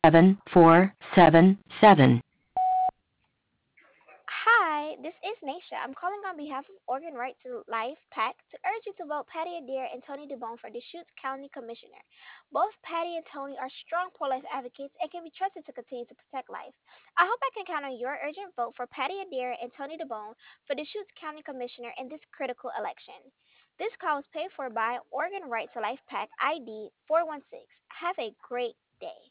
7477. Hi, this is Naisha. I'm calling on behalf of Organ Right to Life PAC to urge you to vote Patty Adair and Tony DeBone for Deschutes County Commissioner. Both Patty and Tony are strong pro life advocates and can be trusted to continue to protect life. I hope I can count on your urgent vote for Patty Adair and Tony DeBone for Deschutes County Commissioner in this critical election. This call is paid for by Organ Right to Life PAC ID 416. Have a great day.